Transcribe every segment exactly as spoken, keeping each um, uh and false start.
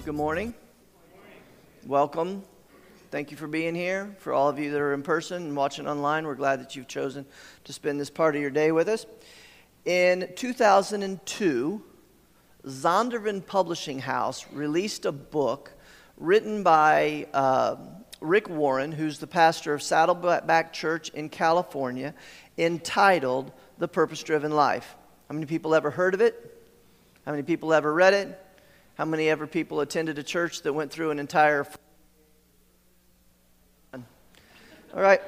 Good morning. Welcome. Thank you for being here. For all of you that are in person and watching online, we're glad that you've chosen to spend this part of your day with us. In two thousand two, Zondervan Publishing House released a book written by uh, Rick Warren, who's the pastor of Saddleback Church in California, entitled The Purpose-Driven Life. How many people ever heard of it? How many people ever read it? How many ever people attended a church that went through an entire... All right.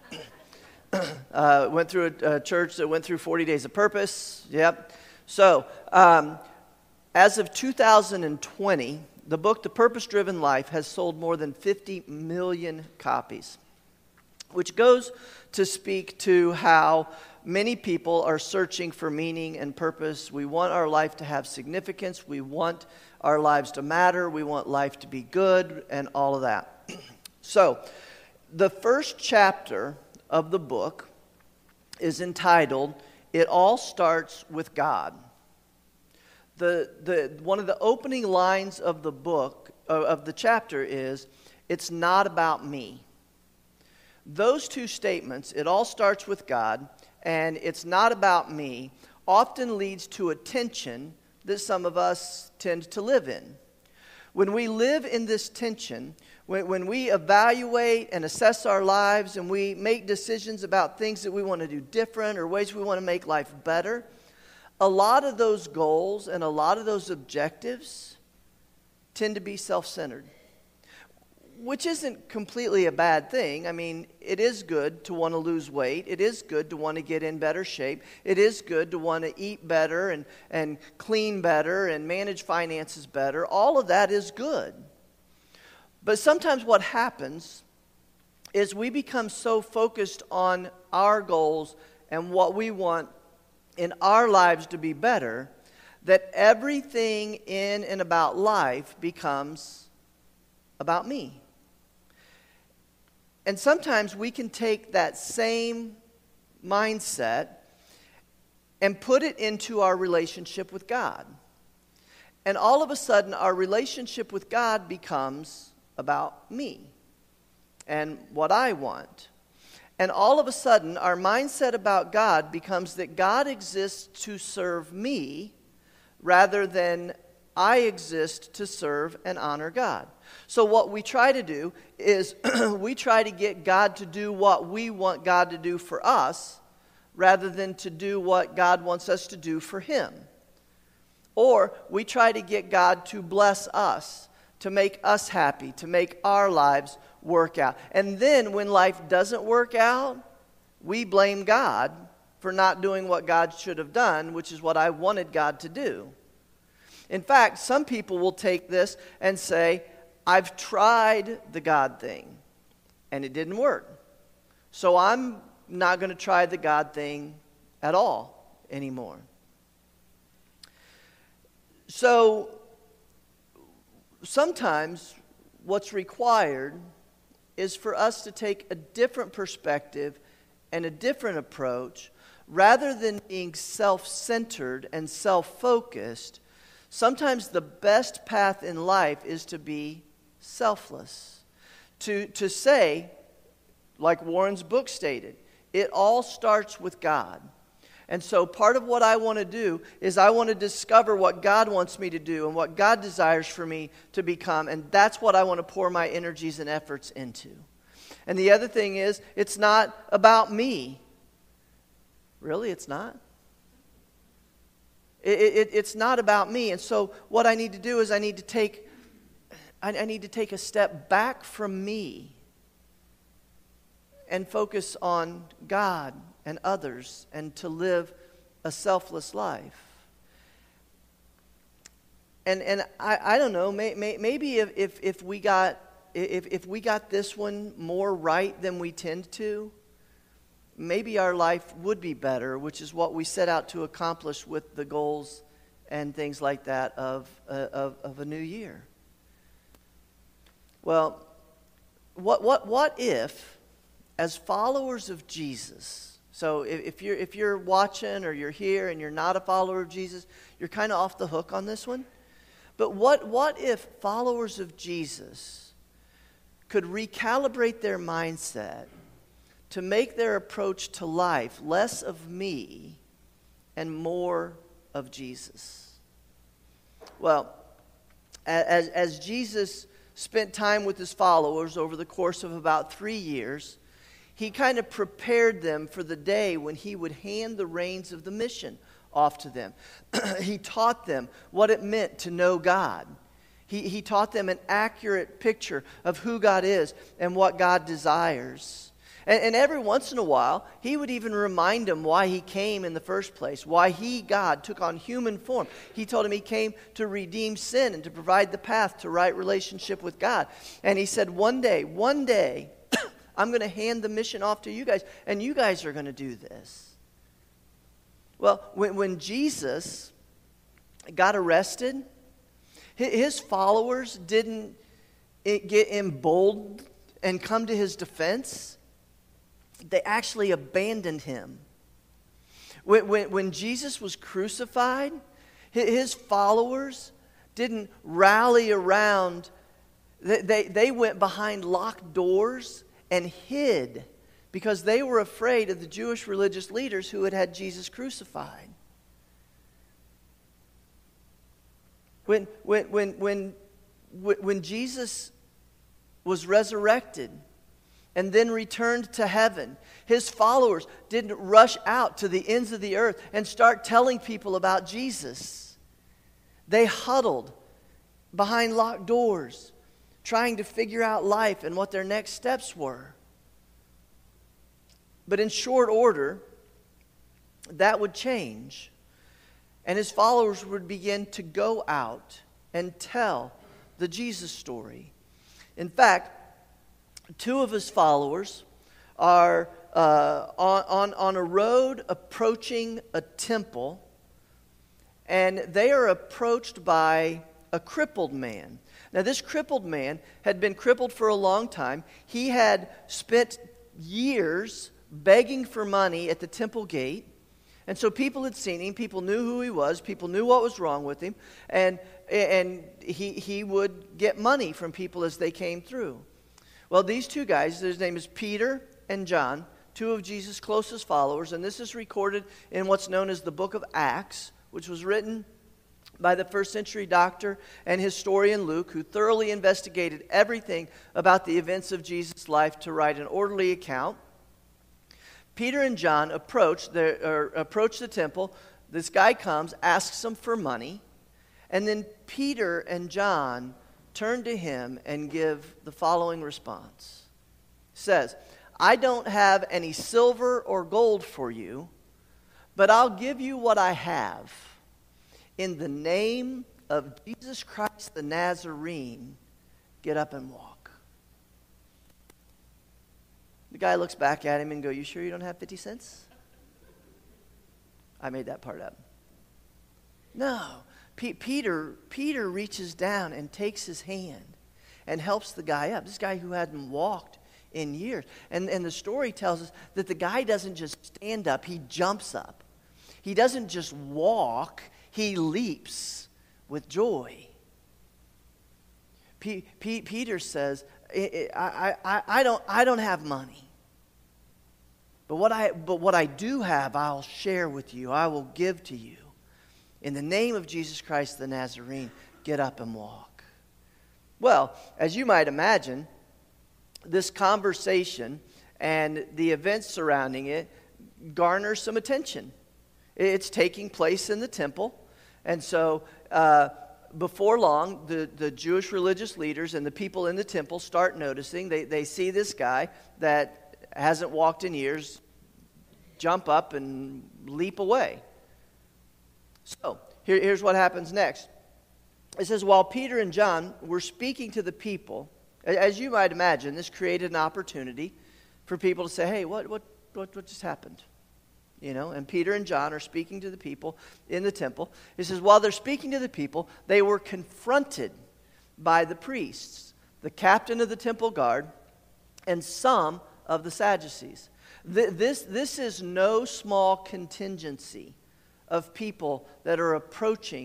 uh, went through a, a church that went through forty days of purpose. Yep. So, um, as of two thousand twenty, the book, The Purpose-Driven Life, has sold more than fifty million copies, which goes to speak to how many people are searching for meaning and purpose. We want our life to have significance. We want our lives to matter. We want life to be good and all of that. So, the first chapter of the book is entitled, It All Starts with God. The, the, one of the opening lines of the book, uh, of the chapter is, it's not about me. Those two statements, it all starts with God, and it's not about me, often leads to a tension that some of us tend to live in. When we live in this tension, when, when we evaluate and assess our lives and we make decisions about things that we want to do different or ways we want to make life better, a lot of those goals and a lot of those objectives tend to be self-centered, which isn't completely a bad thing. I mean, it is good to want to lose weight. It is good to want to get in better shape. It is good to want to eat better and, and clean better and manage finances better. All of that is good. But sometimes what happens is we become so focused on our goals and what we want in our lives to be better that everything in and about life becomes about me. And sometimes we can take that same mindset and put it into our relationship with God. And all of a sudden, our relationship with God becomes about me and what I want. And all of a sudden, our mindset about God becomes that God exists to serve me rather than I exist to serve and honor God. So what we try to do is we try to get God to do what we want God to do for us rather than to do what God wants us to do for Him. Or we try to get God to bless us, to make us happy, to make our lives work out. And then when life doesn't work out, we blame God for not doing what God should have done, which is what I wanted God to do. In fact, some people will take this and say, I've tried the God thing, and it didn't work. So I'm not going to try the God thing at all anymore. So sometimes what's required is for us to take a different perspective and a different approach. Rather than being self-centered and self-focused, sometimes the best path in life is to be selfless. To, to say, like Warren's book stated, it all starts with God. And so part of what I want to do is I want to discover what God wants me to do and what God desires for me to become. And that's what I want to pour my energies and efforts into. And the other thing is, it's not about me. Really, it's not? It, it, it's not about me. And so what I need to do is I need to take I, I need to take a step back from me and focus on God and others and to live a selfless life. And and I, I don't know, may, may, maybe if, if, if we got if, if we got this one more right than we tend to, maybe our life would be better, which is what we set out to accomplish with the goals and things like that of, uh, of, of a new year. Well, what what what if, as followers of Jesus, so if, if you're if you're watching or you're here and you're not a follower of Jesus, you're kind of off the hook on this one. But what, what if followers of Jesus could recalibrate their mindset to make their approach to life less of me and more of Jesus? Well, as, as Jesus spent time with his followers over the course of about three years, he kind of prepared them for the day when he would hand the reins of the mission off to them. He taught them what it meant to know God. He, he taught them an accurate picture of who God is and what God desires. And, and every once in a while, he would even remind them why he came in the first place, why he, God, took on human form. He told him he came to redeem sin and to provide the path to right relationship with God. And he said, one day, one day, I'm going to hand the mission off to you guys, and you guys are going to do this. Well, when, when Jesus got arrested, his followers didn't get emboldened and come to his defense. They actually abandoned him. When, when, when Jesus was crucified, his followers didn't rally around. They, they, they went behind locked doors and hid because they were afraid of the Jewish religious leaders who had had Jesus crucified. When, when, when, when, when Jesus was resurrected and then returned to heaven, his followers didn't rush out to the ends of the earth and start telling people about Jesus. They huddled behind locked doors, trying to figure out life and what their next steps were. But in short order, that would change. And his followers would begin to go out and tell the Jesus story. In fact, two of his followers are uh, on, on, on a road approaching a temple, and they are approached by a crippled man. Now, this crippled man had been crippled for a long time. He had spent years begging for money at the temple gate. And so people had seen him, people knew who he was, people knew what was wrong with him, and, and he, he would get money from people as they came through. Well, these two guys, his name is Peter and John, two of Jesus' closest followers, and this is recorded in what's known as the book of Acts, which was written by the first century doctor and historian Luke, who thoroughly investigated everything about the events of Jesus' life to write an orderly account. Peter and John approach the, or approach the temple. This guy comes, asks them for money, and then Peter and John turn to him and give the following response. It says, I don't have any silver or gold for you, but I'll give you what I have. In the name of Jesus Christ the Nazarene, get up and walk. The guy looks back at him and goes, you sure you don't have fifty cents? I made that part up. No. P- Peter, Peter reaches down and takes his hand and helps the guy up. This guy who hadn't walked in years. And, and the story tells us that the guy doesn't just stand up, he jumps up. He doesn't just walk, he leaps with joy. P- P- Peter says, I, I, I, I, don't, I don't have money. But what I but what I do have, I'll share with you. I will give to you. In the name of Jesus Christ the Nazarene, get up and walk. Well, as you might imagine, this conversation and the events surrounding it garners some attention. It's taking place in the temple. And so uh, before long, the, the Jewish religious leaders and the people in the temple start noticing. They, they see this guy that hasn't walked in years jump up and leap away. So here, here's what happens next. It says, while Peter and John were speaking to the people, as you might imagine, this created an opportunity for people to say, hey, what, what, what, what just happened? You know, and Peter and John are speaking to the people in the temple. It says, while they're speaking to the people, they were confronted by the priests, the captain of the temple guard, and some of the Sadducees. This, this is no small contingency of people that are approaching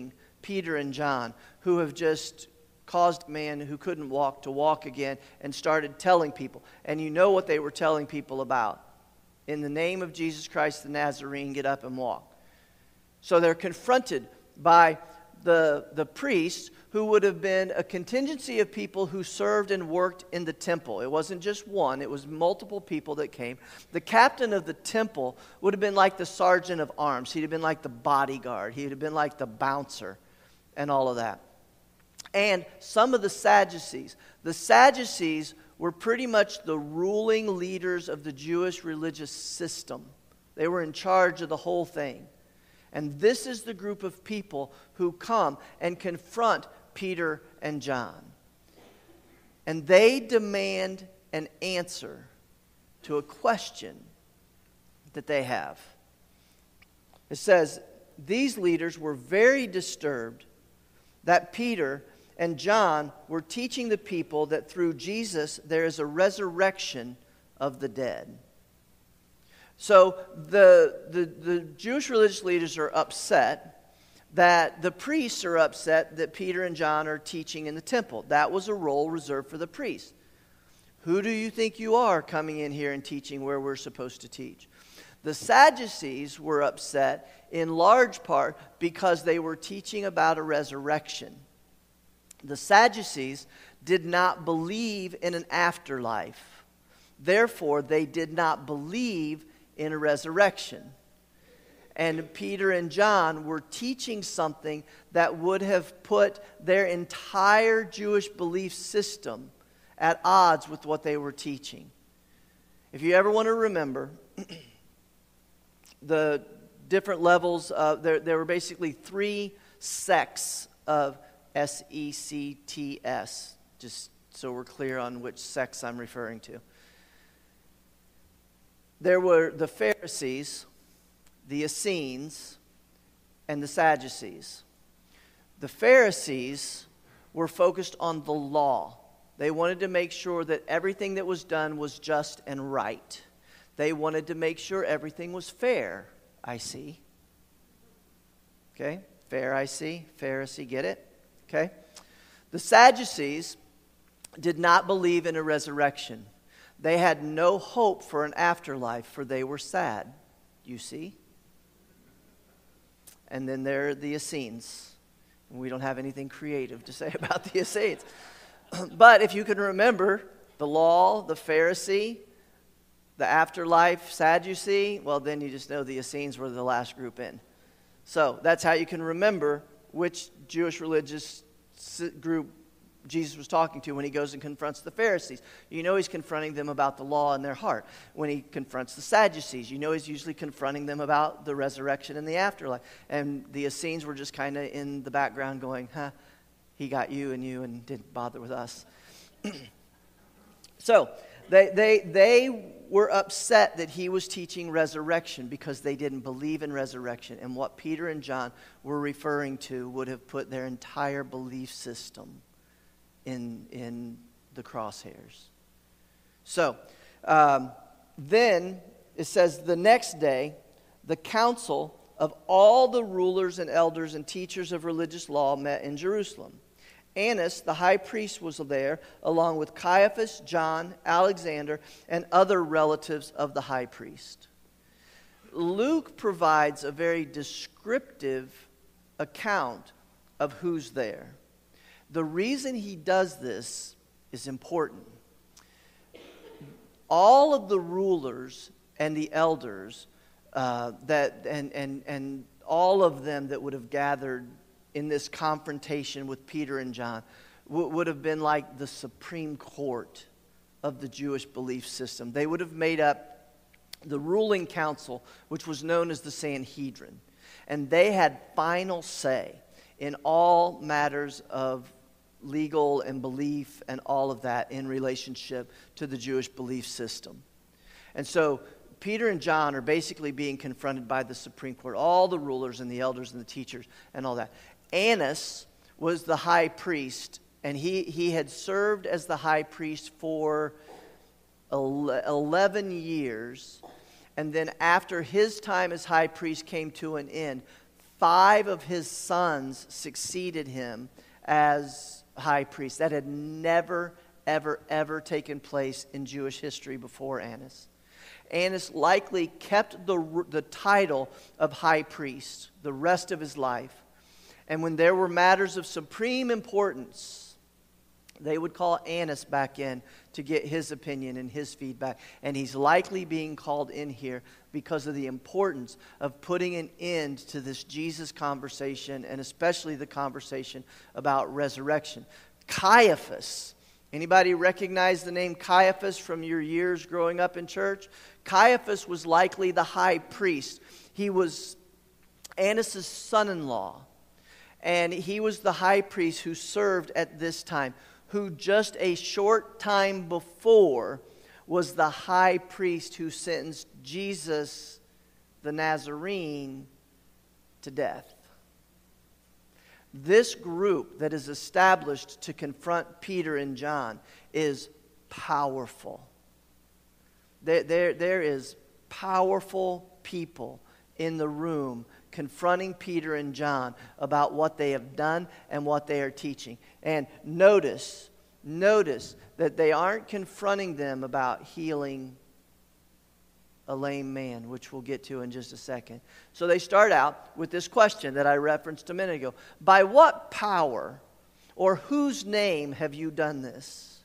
Peter and John, who have just caused a man who couldn't walk to walk again and started telling people. And you know what they were telling people about. In the name of Jesus Christ the Nazarene, get up and walk. So they're confronted by the, the priests, who would have been a contingency of people who served and worked in the temple. It wasn't just one, it was multiple people that came. The captain of the temple would have been like the sergeant of arms. He'd have been like the bodyguard. He'd have been like the bouncer and all of that. And some of the Sadducees. The Sadducees were pretty much the ruling leaders of the Jewish religious system. They were in charge of the whole thing. And this is the group of people who come and confront Peter and John. And they demand an answer to a question that they have. It says, these leaders were very disturbed that Peter and John were teaching the people that through Jesus there is a resurrection of the dead. So the, the, the Jewish religious leaders are upset that the priests are upset that Peter and John are teaching in the temple. That was a role reserved for the priests. Who do you think you are coming in here and teaching where we're supposed to teach? The Sadducees were upset in large part because they were teaching about a resurrection. The Sadducees did not believe in an afterlife. Therefore, they did not believe in a resurrection. And Peter and John were teaching something that would have put their entire Jewish belief system at odds with what they were teaching. If you ever want to remember the different levels, of, there, there were basically three sects of S E C T S, just so we're clear on which sects I'm referring to. There were the Pharisees, the Essenes, and the Sadducees. The Pharisees were focused on the law. They wanted to make sure that everything that was done was just and right. They wanted to make sure everything was fair, I see. Okay? Fair, I see. Pharisee, get it? Okay? The Sadducees did not believe in a resurrection. They had no hope for an afterlife, for they were sad, you see. And then there are the Essenes. We don't have anything creative to say about the Essenes. But if you can remember, the law, the Pharisee, the afterlife, Sadducee, well, then you just know the Essenes were the last group in. So that's how you can remember which Jewish religious group Jesus was talking to when he goes and confronts the Pharisees. You know he's confronting them about the law in their heart. When he confronts the Sadducees, you know he's usually confronting them about the resurrection and the afterlife. And the Essenes were just kind of in the background going, huh, he got you and you and didn't bother with us. So they, they, they were upset that he was teaching resurrection because they didn't believe in resurrection. And what Peter and John were referring to would have put their entire belief system in in the crosshairs. So, um, then it says, the next day, the council of all the rulers and elders and teachers of religious law met in Jerusalem. Annas, the high priest, was there, along with Caiaphas, John, Alexander, and other relatives of the high priest. Luke provides a very descriptive account of who's there. The reason he does this is important. All of the rulers and the elders uh, that and, and, and all of them that would have gathered in this confrontation with Peter and John w- would have been like the Supreme Court of the Jewish belief system. They would have made up the ruling council, which was known as the Sanhedrin. And they had final say in all matters of legal and belief and all of that in relationship to the Jewish belief system. And so Peter and John are basically being confronted by the Supreme Court, all the rulers and the elders and the teachers and all that. Annas was the high priest, and he, he had served as the high priest for eleven years. And then after his time as high priest came to an end, five of his sons succeeded him as high priest. That had never, ever, ever taken place in Jewish history before Annas. Annas likely kept the, the title of high priest the rest of his life. And when there were matters of supreme importance, they would call Annas back in to get his opinion and his feedback. And he's likely being called in here because of the importance of putting an end to this Jesus conversation, and especially the conversation about resurrection. Caiaphas. Anybody recognize the name Caiaphas from your years growing up in church? Caiaphas was likely the high priest. He was Annas' son-in-law. And he was the high priest who served at this time, who just a short time before was the high priest who sentenced Jesus, the Nazarene, to death. This group that is established to confront Peter and John is powerful. There, there, there is powerful people in the room confronting Peter and John about what they have done and what they are teaching. And notice, notice that they aren't confronting them about healing a lame man, which we'll get to in just a second. So they start out with this question that I referenced a minute ago. By what power or whose name have you done this?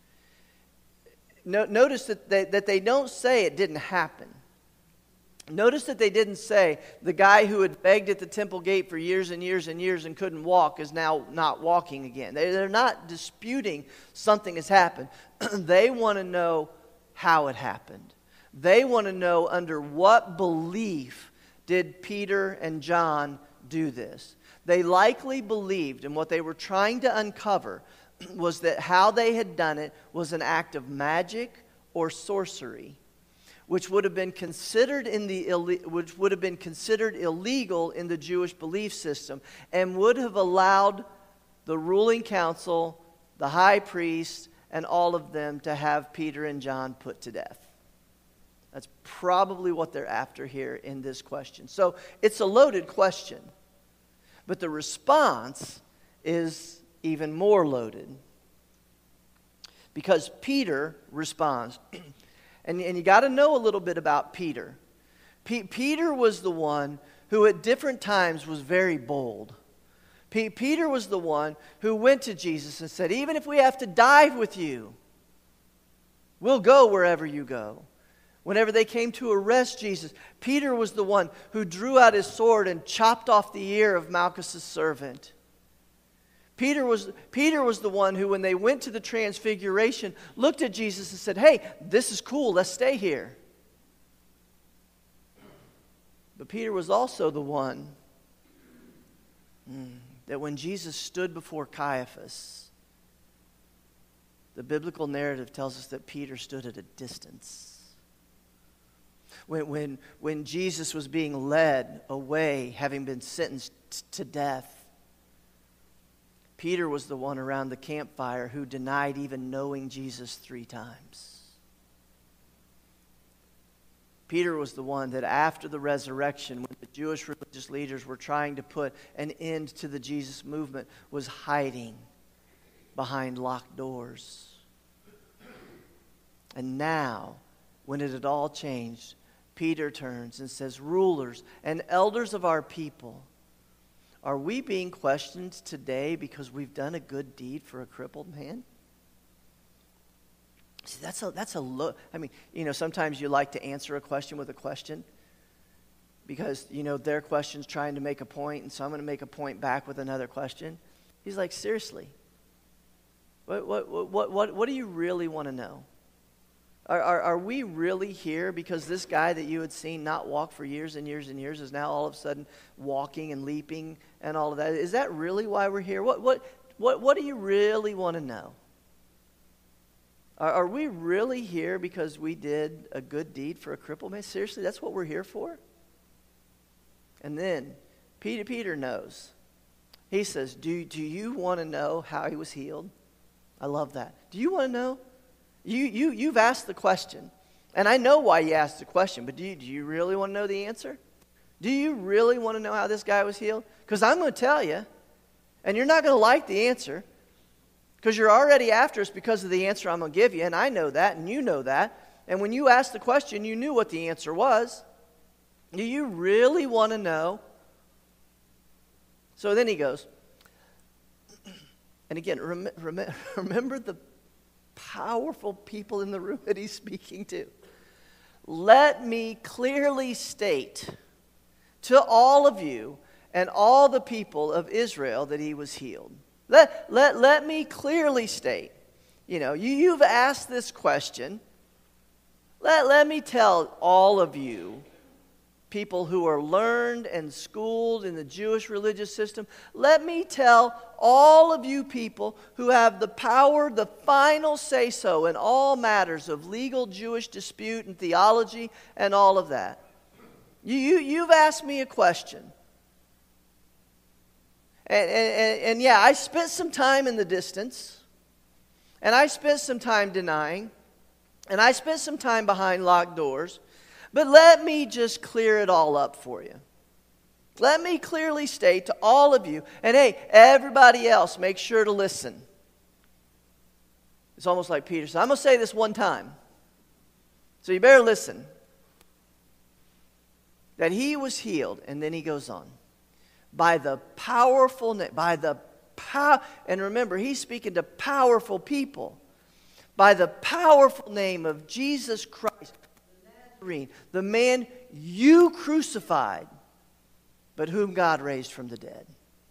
No, notice that they, that they don't say it didn't happen. Notice that they didn't say the guy who had begged at the temple gate for years and years and years and couldn't walk is now not walking again. They, they're not disputing something has happened. They want to know how it happened. They want to know under what belief did Peter and John do this. They likely believed, and what they were trying to uncover was that how they had done it was an act of magic or sorcery, which would have been considered in the which would have been considered illegal in the Jewish belief system, and would have allowed the ruling council, the high priest, and all of them to have Peter and John put to death. That's probably what they're after here in this question. So it's a loaded question, but the response is even more loaded, because Peter responds. And, and you got to know a little bit about Peter. P- Peter was the one who at different times was very bold. P- Peter was the one who went to Jesus and said, even if we have to die with you, we'll go wherever you go. Whenever they came to arrest Jesus, Peter was the one who drew out his sword and chopped off the ear of Malchus' servant. Peter was, Peter was the one who, when they went to the transfiguration, looked at Jesus and said, hey, this is cool, let's stay here. But Peter was also the one mm, that when Jesus stood before Caiaphas, the biblical narrative tells us that Peter stood at a distance. When, when, when Jesus was being led away, having been sentenced to death, Peter was the one around the campfire who denied even knowing Jesus three times. Peter was the one that after the resurrection, when the Jewish religious leaders were trying to put an end to the Jesus movement, was hiding behind locked doors. And now, when it had all changed, Peter turns and says, rulers and elders of our people, are we being questioned today because we've done a good deed for a crippled man? See, that's a, that's a look. I mean, you know, sometimes you like to answer a question with a question because, you know, their question's trying to make a point, and so I'm going to make a point back with another question. He's like, seriously, what, what, what, what, what do you really want to know? Are, are, are we really here because this guy that you had seen not walk for years and years and years is now all of a sudden walking and leaping and all of that? Is that really why we're here? What what what what do you really want to know? Are, are we really here because we did a good deed for a crippled man? Seriously, that's what we're here for? And then Peter Peter knows. He says, do, do you want to know how he was healed? I love that. Do you want to know? You, you, you've asked the question, and I know why you asked the question, but do you, do you really want to know the answer? Do you really want to know how this guy was healed? Because I'm going to tell you, and you're not going to like the answer, because you're already after us because of the answer I'm going to give you, and I know that, and you know that. And when you asked the question, you knew what the answer was. Do you really want to know? So then he goes, and again, rem- rem- remember the powerful people in the room that he's speaking to. Let me clearly state to all of you and all the people of Israel that he was healed. Let, let, let me clearly state, you know, you, you've asked this question. Let, let me tell all of you, people who are learned and schooled in the Jewish religious system, let me tell all of you people who have the power, the final say-so in all matters of legal Jewish dispute and theology and all of that. You, you, you've asked me a question. And, and, and yeah, I spent some time in the distance, and I spent some time denying, and I spent some time behind locked doors. But let me just clear it all up for you. Let me clearly state to all of you, and hey, everybody else, make sure to listen. It's almost like Peter said, I'm going to say this one time, so you better listen. That he was healed, and then he goes on. By the powerful name, by the power, and remember, he's speaking to powerful people. By the powerful name of Jesus Christ, the man you crucified, but whom God raised from the dead.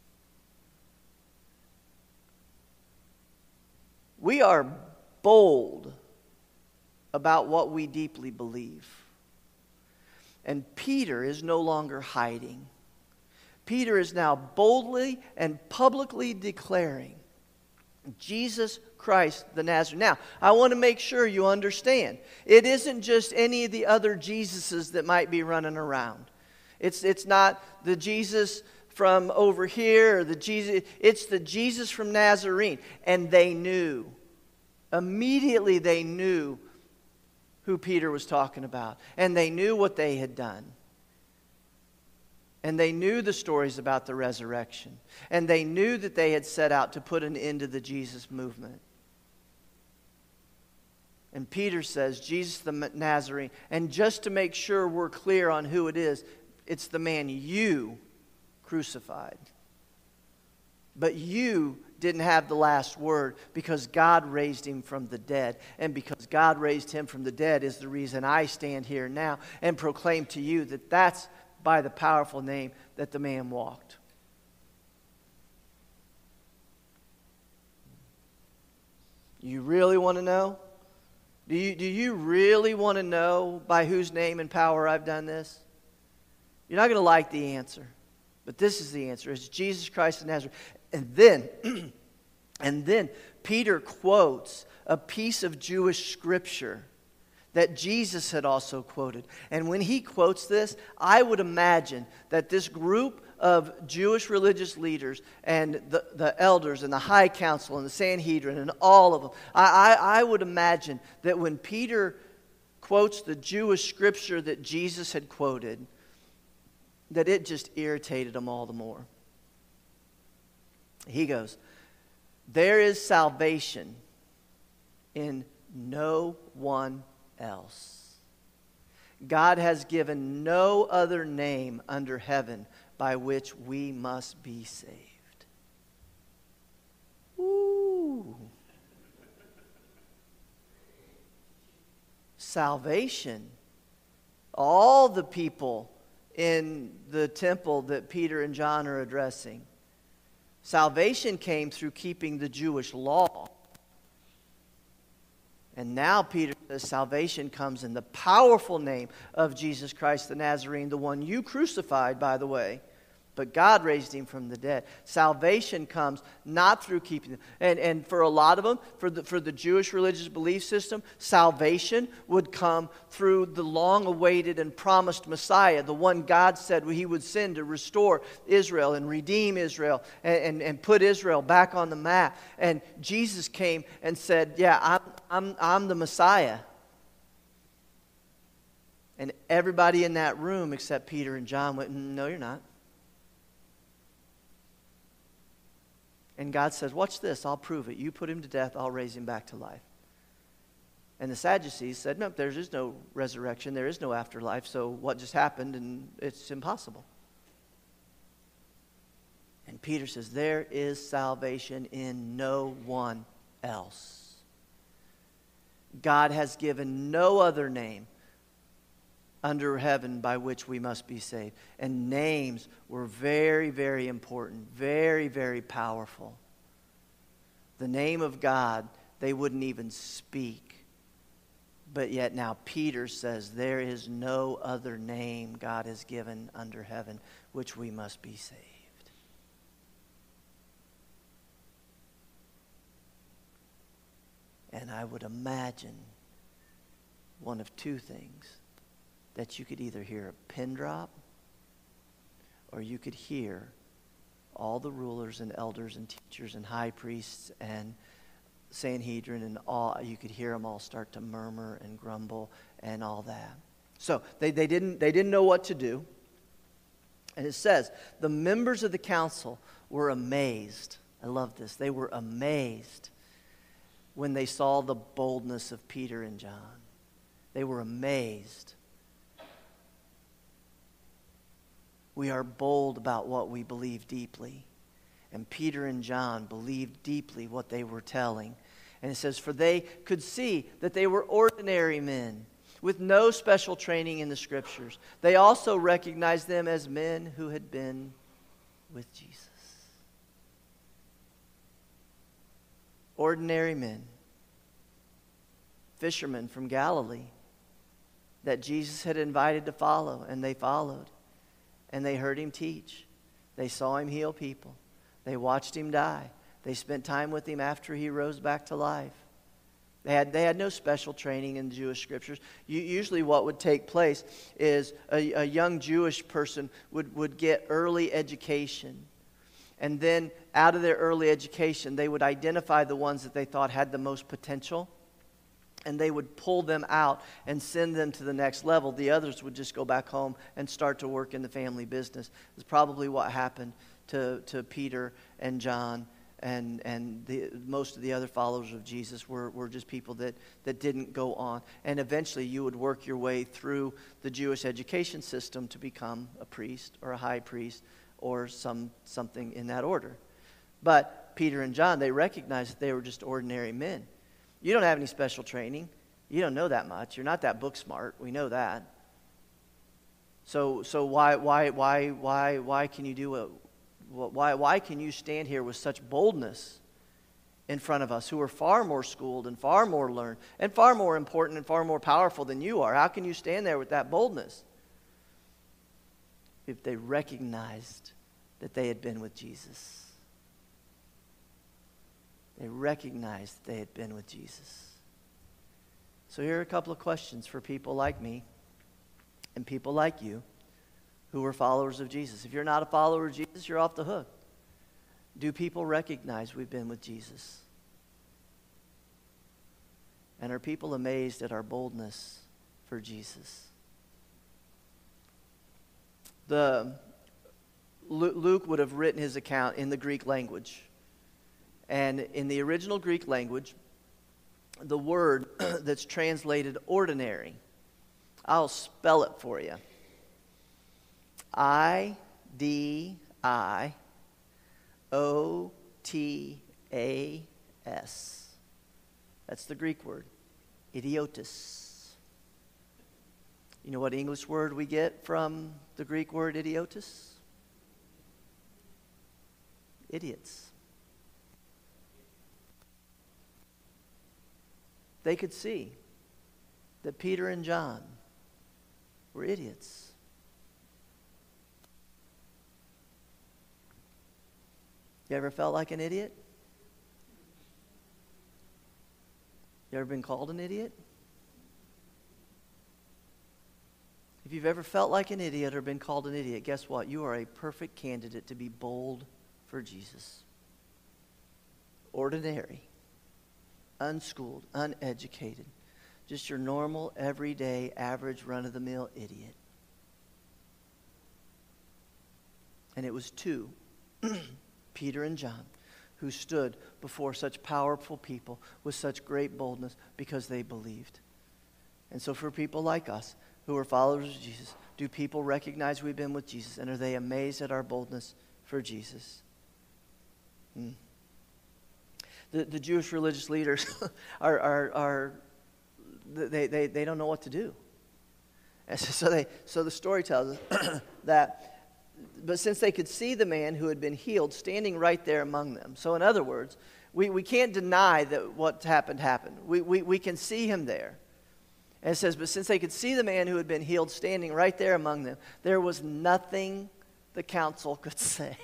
We are bold about what we deeply believe. And Peter is no longer hiding. Peter is now boldly and publicly declaring Jesus Christ the Nazarene. Now, I want to make sure you understand. It isn't just any of the other Jesuses that might be running around. It's, it's not the Jesus from over here or the Jesus. It's the Jesus from Nazarene. And they knew. Immediately they knew who Peter was talking about. And they knew what they had done. And they knew the stories about the resurrection. And they knew that they had set out to put an end to the Jesus movement. And Peter says, Jesus the Nazarene. And just to make sure we're clear on who it is, it's the man you crucified. But you didn't have the last word because God raised him from the dead. And because God raised him from the dead is the reason I stand here now and proclaim to you that that's by the powerful name that the man walked. You really want to know? Do you, do you really want to know by whose name and power I've done this? You're not going to like the answer. But this is the answer. It's Jesus Christ of Nazareth. And then, and then Peter quotes a piece of Jewish scripture that Jesus had also quoted. And when he quotes this, I would imagine that this group of Jewish religious leaders and the, the elders and the high council and the Sanhedrin and all of them, I, I, I would imagine that when Peter quotes the Jewish scripture that Jesus had quoted, that it just irritated them all the more. He goes, there is salvation in no one else. God has given no other name under heaven by which we must be saved. Ooh. Salvation. All the people in the temple that Peter and John are addressing. Salvation came through keeping the Jewish law. And now Peter says salvation comes in the powerful name of Jesus Christ the Nazarene, the one you crucified, by the way. But God raised him from the dead. Salvation comes not through keeping them. And, and for a lot of them, for the, for the Jewish religious belief system, salvation would come through the long-awaited and promised Messiah, the one God said he would send to restore Israel and redeem Israel and, and, and put Israel back on the map. And Jesus came and said, yeah, I'm, I'm, I'm the Messiah. And everybody in that room except Peter and John went, no, you're not. And God says, watch this, I'll prove it. You put him to death, I'll raise him back to life. And the Sadducees said, no, there is no resurrection, there is no afterlife, so what just happened, and it's impossible. And Peter says, there is salvation in no one else. God has given no other name under heaven by which we must be saved. And names were very, very important, very, very powerful. The name of God, they wouldn't even speak. But yet now Peter says, there is no other name God has given under heaven which we must be saved. And I would imagine one of two things. That you could either hear a pin drop, or you could hear all the rulers and elders and teachers and high priests and Sanhedrin and all, you could hear them all start to murmur and grumble and all that. So they, they didn't they didn't know what to do. And it says, the members of the council were amazed. I love this. They were amazed when they saw the boldness of Peter and John. They were amazed. We are bold about what we believe deeply. And Peter and John believed deeply what they were telling. And it says, for they could see that they were ordinary men with no special training in the Scriptures. They also recognized them as men who had been with Jesus. Ordinary men. Fishermen from Galilee that Jesus had invited to follow, and they followed. And they heard him teach. They saw him heal people. They watched him die. They spent time with him after he rose back to life. They had, they had no special training in the Jewish Scriptures. You, usually what would take place is a, a young Jewish person would, would get early education. And then out of their early education, they would identify the ones that they thought had the most potential. And they would pull them out and send them to the next level. The others would just go back home and start to work in the family business. It's probably what happened to, to Peter and John, and, and the, most of the other followers of Jesus were, were just people that, that didn't go on. And eventually you would work your way through the Jewish education system to become a priest or a high priest or some something in that order. But Peter and John, they recognized that they were just ordinary men. You don't have any special training. You don't know that much. You're not that book smart. We know that. So so why why why why why can you do a why why can you stand here with such boldness in front of us who are far more schooled and far more learned and far more important and far more powerful than you are? How can you stand there with that boldness? If they recognized that they had been with Jesus. They recognized they had been with Jesus. So here are a couple of questions for people like me and people like you who are followers of Jesus. If you're not a follower of Jesus, you're off the hook. Do people recognize we've been with Jesus? And are people amazed at our boldness for Jesus? The Luke would have written his account in the Greek language. And in the original Greek language, the word that's translated ordinary, I'll spell it for you. I D I O T A S. That's the Greek word, idiotus. You know what English word we get from the Greek word idiotus? Idiots. They could see that Peter and John were idiots. You ever felt like an idiot? You ever been called an idiot? If you've ever felt like an idiot or been called an idiot, guess what? You are a perfect candidate to be bold for Jesus. Ordinary, unschooled, uneducated, Just your normal, everyday, average, run-of-the-mill idiot. And it was two, Peter and John, who stood before such powerful people with such great boldness because they believed. And so for people like us who are followers of Jesus, do people recognize we've been with Jesus, and are they amazed at our boldness for Jesus? Hmm. The, the Jewish religious leaders are, are, are they, they, they don't know what to do. And so, so, they, so the story tells us that, but since they could see the man who had been healed standing right there among them. So in other words, we, we can't deny that what happened happened. We, we, we can see him there. And it says, but since they could see the man who had been healed standing right there among them, there was nothing the council could say.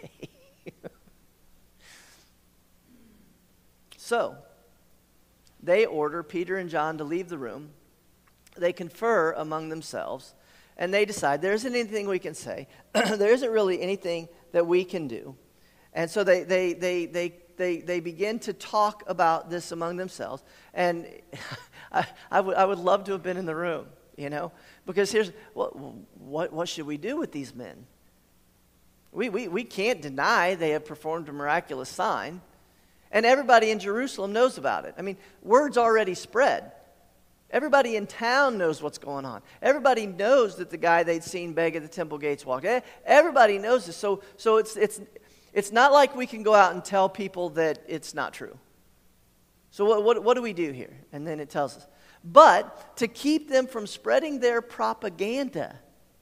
So, they order Peter and John to leave the room. They confer among themselves, and they decide there isn't anything we can say. There isn't really anything that we can do. And so they, they, they, they, they, they begin to talk about this among themselves. And I, I, would, I would love to have been in the room, you know, because here's, what, what, what should we do with these men? We, we, we can't deny they have performed a miraculous sign. And everybody in Jerusalem knows about it. I mean, word's already spread. Everybody in town knows what's going on. Everybody knows that the guy they'd seen beg at the temple gates walked. Everybody knows this. So, so it's, it's, it's not like we can go out and tell people that it's not true. So what, what, what do we do here? And then it tells us. But to keep them from spreading their propaganda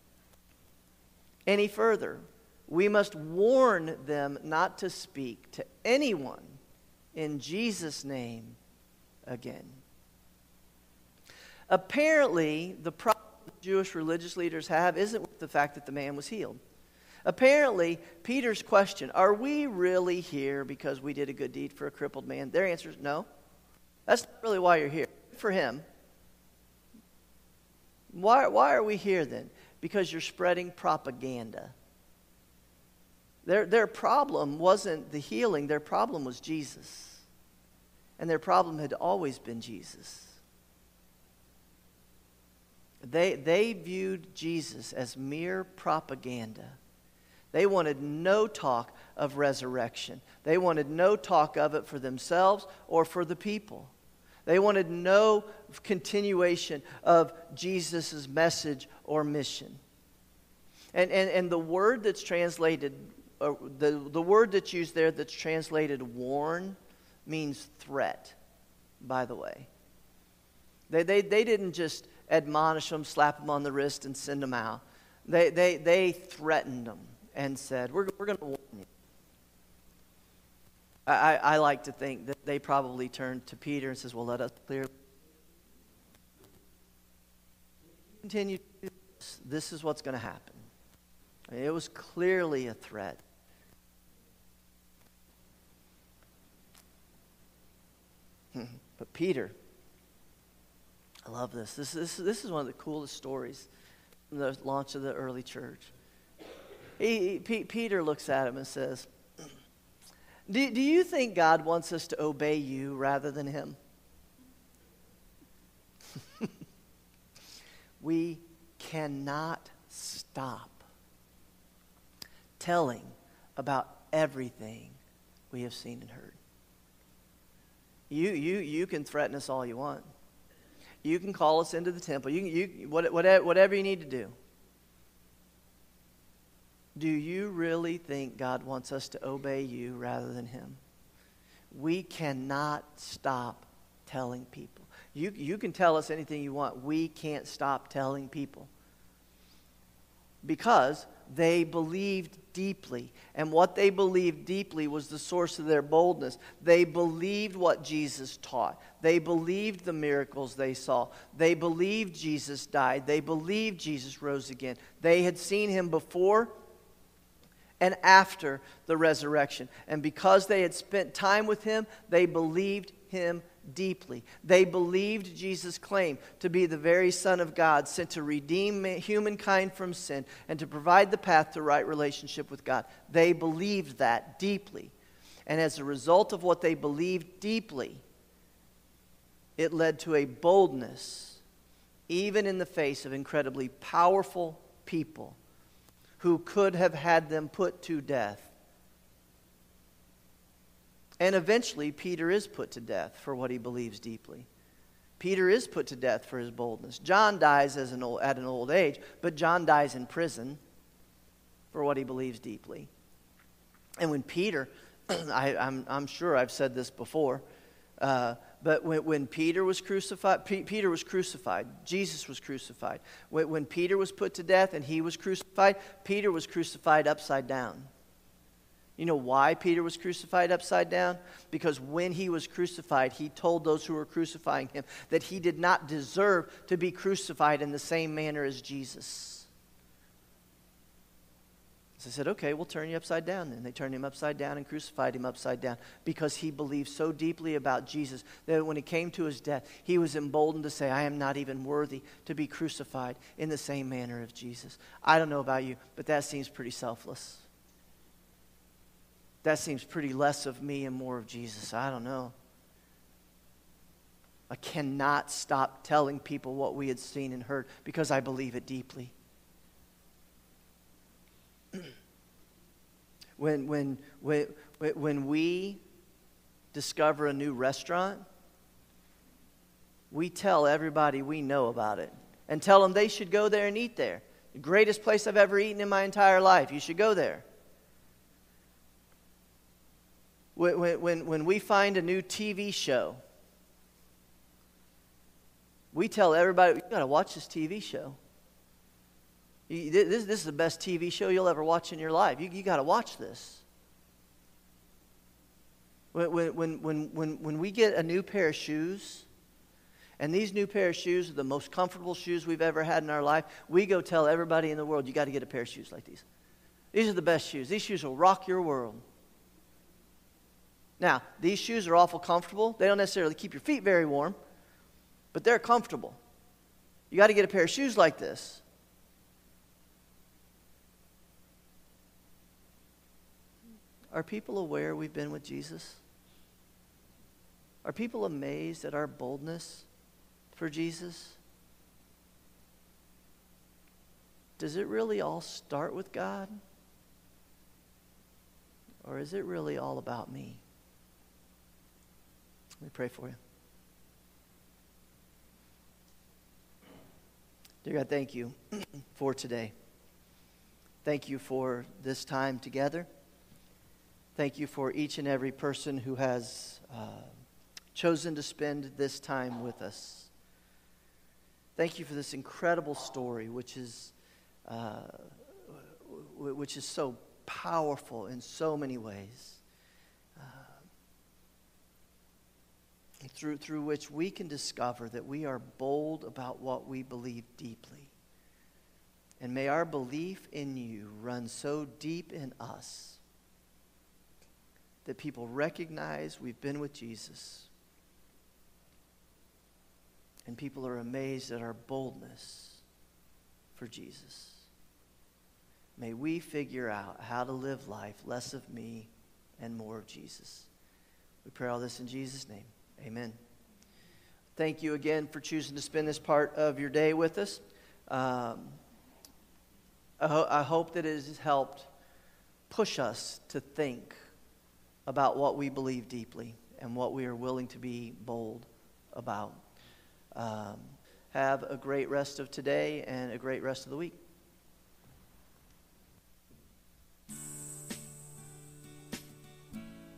any further, we must warn them not to speak to anyone in Jesus' name again. Apparently, the problem the Jewish religious leaders have isn't with the fact that the man was healed. Apparently, Peter's question, are we really here because we did a good deed for a crippled man? Their answer is no. That's not really why you're here. For him. Why, why are we here then? Because you're spreading propaganda. Their, their problem wasn't the healing. Their problem was Jesus. And their problem had always been Jesus. They, they viewed Jesus as mere propaganda. They wanted no talk of resurrection. They wanted no talk of it for themselves or for the people. They wanted no continuation of Jesus' message or mission. And, and, and the word that's translated, uh, the, the word that's used there that's translated warn means threat, by the way. They, they, they didn't just admonish them, slap them on the wrist, and send them out. They, they, they threatened them and said, we're, we're going to warn you. I, I like to think that they probably turned to Peter and says, well, let us clear. Continue to do this. This is what's going to happen. I mean, it was clearly a threat. But Peter, I love this. This, this. this is one of the coolest stories from the launch of the early church. He, he, P- Peter looks at him and says, do, do you think God wants us to obey you rather than him? We cannot stop telling about everything we have seen and heard. You, you, you can threaten us all you want. You can call us into the temple. You, you, whatever, whatever you need to do. Do you really think God wants us to obey you rather than him? We cannot stop telling people. You, you can tell us anything you want. We can't stop telling people. Because they believed deeply. And what they believed deeply was the source of their boldness. They believed what Jesus taught. They believed the miracles they saw. They believed Jesus died. They believed Jesus rose again. They had seen him before and after the resurrection. And because they had spent time with him, they believed him deeply. They believed Jesus' claim to be the very Son of God, sent to redeem humankind from sin and to provide the path to right relationship with God. They believed that deeply. And as a result of what they believed deeply, it led to a boldness even in the face of incredibly powerful people who could have had them put to death. And eventually, Peter is put to death for what he believes deeply. Peter is put to death for his boldness. John dies as an old, at an old age, but John dies in prison for what he believes deeply. And when Peter, I, I'm, I'm sure I've said this before, uh, but when, when Peter was crucified, P- Peter was crucified. Jesus was crucified. When, when Peter was put to death and he was crucified, Peter was crucified upside down. You know why Peter was crucified upside down? Because when he was crucified, he told those who were crucifying him that he did not deserve to be crucified in the same manner as Jesus. So they said, okay, we'll turn you upside down then. They turned him upside down and crucified him upside down because he believed so deeply about Jesus that when it came to his death, he was emboldened to say, I am not even worthy to be crucified in the same manner of Jesus. I don't know about you, but that seems pretty selfless. That seems pretty less of me and more of Jesus. I don't know. I cannot stop telling people what we had seen and heard because I believe it deeply. When, when, when, when we discover a new restaurant, we tell everybody we know about it and tell them they should go there and eat there. The greatest place I've ever eaten in my entire life. You should go there. When, when, when we find a new T V show, we tell everybody, you got to watch this T V show. You, this, this is the best T V show you'll ever watch in your life. You, you got to watch this. When, when, when, when, when we get a new pair of shoes, and these new pair of shoes are the most comfortable shoes we've ever had in our life, we go tell everybody in the world, you got to get a pair of shoes like these. These are the best shoes. These shoes will rock your world. Now, these shoes are awful comfortable. They don't necessarily keep your feet very warm, but they're comfortable. You got to get a pair of shoes like this. Are people aware we've been with Jesus? Are people amazed at our boldness for Jesus? Does it really all start with God? Or is it really all about me? Let me pray for you. Dear God, thank you for today. Thank you for this time together. Thank you for each and every person who has uh, chosen to spend this time with us. Thank you for this incredible story, which is uh, which is so powerful in so many ways. Through, through which we can discover that we are bold about what we believe deeply. And may our belief in you run so deep in us that people recognize we've been with Jesus. And people are amazed at our boldness for Jesus. May we figure out how to live life less of me and more of Jesus. We pray all this in Jesus' name. Amen. Thank you again for choosing to spend this part of your day with us. Um, I, ho- I hope that it has helped push us to think about what we believe deeply and what we are willing to be bold about. Um, have a great rest of today and a great rest of the week.